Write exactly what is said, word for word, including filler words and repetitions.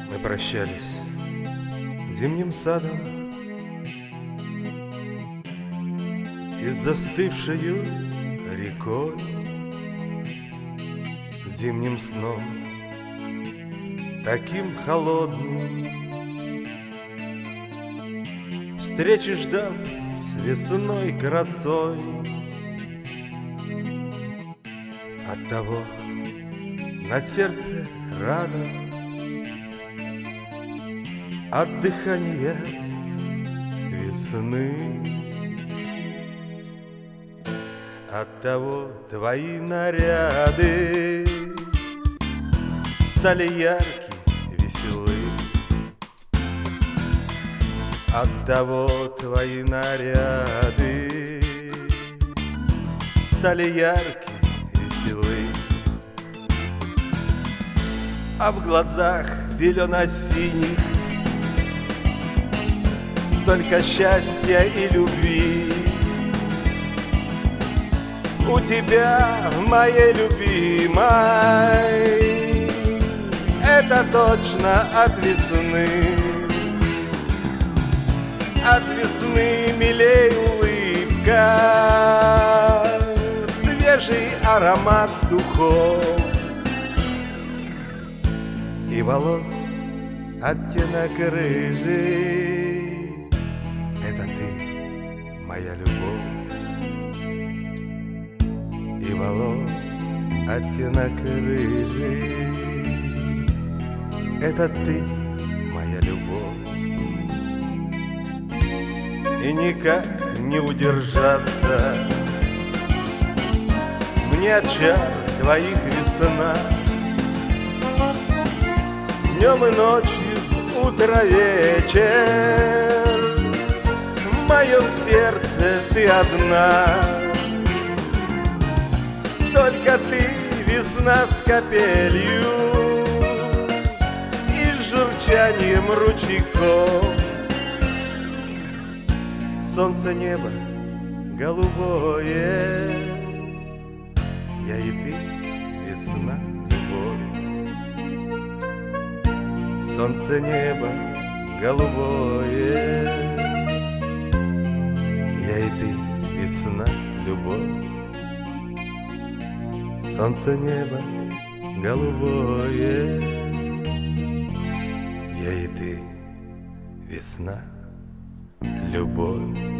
Мы прощались зимним садом и с застывшею рекой, зимним сном, таким холодным, встречи ждав с весной красой. Оттого на сердце радость от дыхания весны. Оттого твои наряды стали ярки, веселы. Оттого твои наряды стали ярки, веселы. А в глазах зелено-синих столько счастья и любви. У тебя, моей любимой, это точно от весны. От весны милей улыбка, свежий аромат духов и волос оттенок рыжий. Это ты, моя любовь. И волос оттенок рыжий. Это ты, моя любовь. И никак не удержаться мне от чар твоих весна. Днем и ночью, утро, вечер, в моем сердце ты одна. Только ты, весна с капелью и с журчанием ручейков. Солнце, небо голубое, я и ты, весна, любовь. Солнце, небо голубое, я и ты, весна, любовь. Солнце, небо голубое, я и ты, весна, любовь.